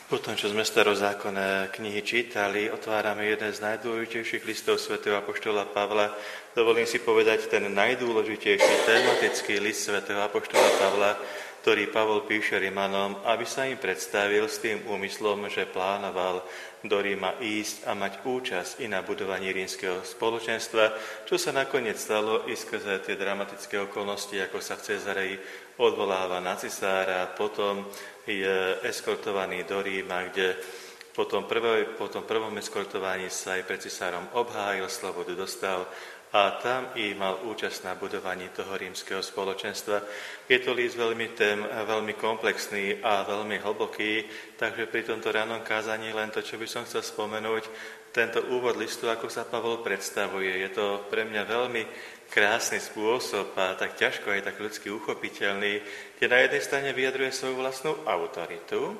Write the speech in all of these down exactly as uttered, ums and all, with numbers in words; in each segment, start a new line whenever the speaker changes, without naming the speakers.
Po tom, čo sme starozákonné knihy čítali, otvárame jeden z najdôležitejších listov svätého apoštola Pavla. Dovolím si povedať ten najdôležitejší tematický list svätého apoštola Pavla, ktorý Pavol píše Rimanom, aby sa im predstavil s tým úmyslom, že plánoval do Ríma ísť a mať účasť i na budovaní rímskeho spoločenstva, čo sa nakoniec stalo i skrze tie dramatické okolnosti, ako sa v Cezareji odvoláva na cisára, potom je eskortovaný do Ríma, kde po tom, prvé, po tom prvom eskortovaní sa aj pred cisárom obhájil, slobodu dostal a tam i mal účasť na budovaní toho rímskeho spoločenstva. Je to list veľmi tém, veľmi komplexný a veľmi hlboký, takže pri tomto ránom kázaní len to, čo by som chcel spomenúť, tento úvod listu, ako sa Pavol predstavuje. Je to pre mňa veľmi krásny spôsob a tak ťažko aj tak ľudsky uchopiteľný, kde na jednej strane vyjadruje svoju vlastnú autoritu,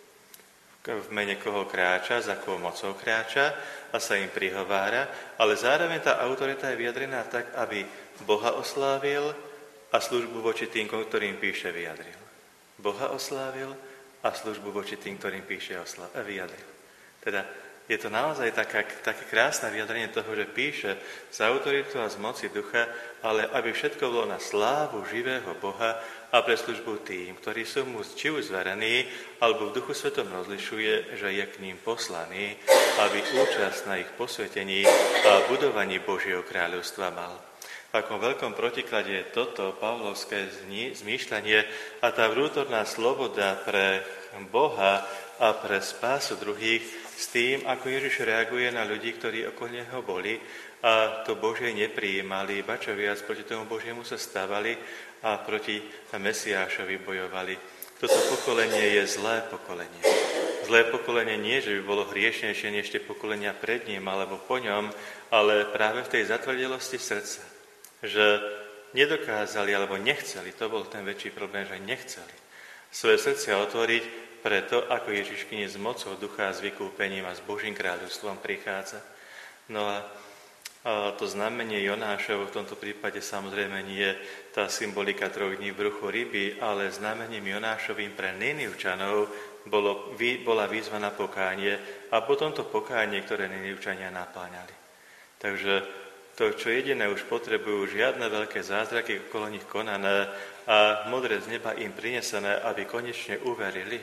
v mene koho kráča, za koho mocou kráča a sa im prihovára, ale zároveň tá autorita je vyjadrená tak, aby Boha oslávil a službu voči tým, ktorým píše, vyjadril. Boha oslávil a službu voči tým, ktorým píše, osla- vyjadril. Teda je to naozaj taká, také krásne vyjadrenie toho, že píše z autoritu a z moci ducha, ale aby všetko bolo na slávu živého Boha a pre službu tým, ktorí sú mu či už zverení, alebo v duchu svetom rozlišuje, že je k ním poslaný, aby účasť na ich posvetení a budovaní Božieho kráľovstva mal. V akom veľkom protiklade je toto pavlovské zmýšľanie a tá vnútorná sloboda pre Boha a pre spásu druhých s tým, ako Ježiš reaguje na ľudí, ktorí okolo neho boli a to Božie neprijímali, ba čo viac proti tomu Božiemu sa stávali a proti Mesiášovi bojovali. Toto pokolenie je zlé pokolenie. Zlé pokolenie nie, že by bolo hriešnejšie než tie pokolenia pred ním alebo po ňom, ale práve v tej zatvrdelosti srdca, že nedokázali alebo nechceli, to bol ten väčší problém, že nechceli svoje srdcia otvoriť pre to, ako Ježiš knie s mocou ducha a s vykúpením a s Božím kráľovstvom prichádza. No a, a to znamenie Jonášovo v tomto prípade samozrejme nie je tá symbolika troch dní v bruchu ryby, ale znamením Jonášovým pre Ninivčanov bolo, bola výzva na pokánie a potom to pokánie, ktoré Ninivčania napáňali. Takže to, čo jediné už potrebujú, žiadne veľké zázraky okolo nich konané a modré z neba im prinesené, aby konečne uverili.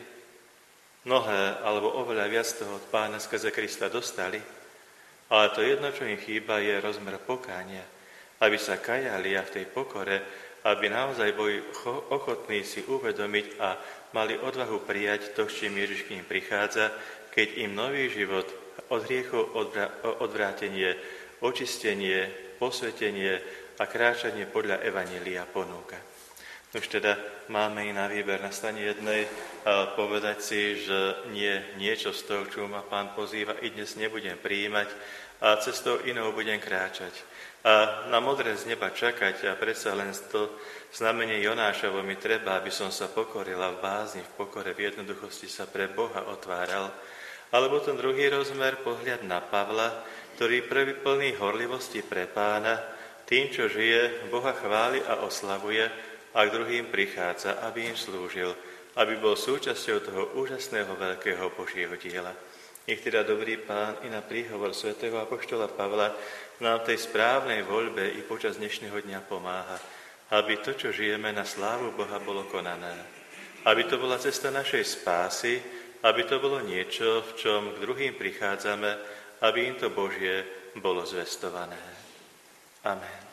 Mnohé, alebo oveľa viac toho od Pána skrze Krista dostali, ale to jedno, čo im chýba, je rozmer pokánia, aby sa kajali a v tej pokore, aby naozaj boli ochotní si uvedomiť a mali odvahu prijať to, s čím Ježiš k ním prichádza, keď im nový život od hriechov odvrátenie, očistenie, posvetenie a kráčanie podľa evanjelia ponúka. Už teda máme i na výber na strane jednej povedať si, že nie niečo z toho, čo ma Pán pozýva, i dnes nebudem prijímať a cestou inou budem kráčať. A na modré z neba čakať a predsa len to znamenie Jonášovo mi treba, aby som sa pokoril a v bázni, v pokore, v jednoduchosti sa pre Boha otváral. Alebo ten druhý rozmer, pohľad na Pavla, ktorý prvý plný horlivosti pre Pána, tým, čo žije, Boha chváli a oslavuje, a k druhým prichádza, aby im slúžil, aby bol súčasťou toho úžasného veľkého Božieho diela. Nech teda dobrý Pán i na príhovor svätého apoštola Pavla nám v tej správnej voľbe i počas dnešného dňa pomáha, aby to, čo žijeme na slávu Boha, bolo konané. Aby to bola cesta našej spásy, aby to bolo niečo, v čom k druhým prichádzame, aby im to Božie bolo zvestované. Amen.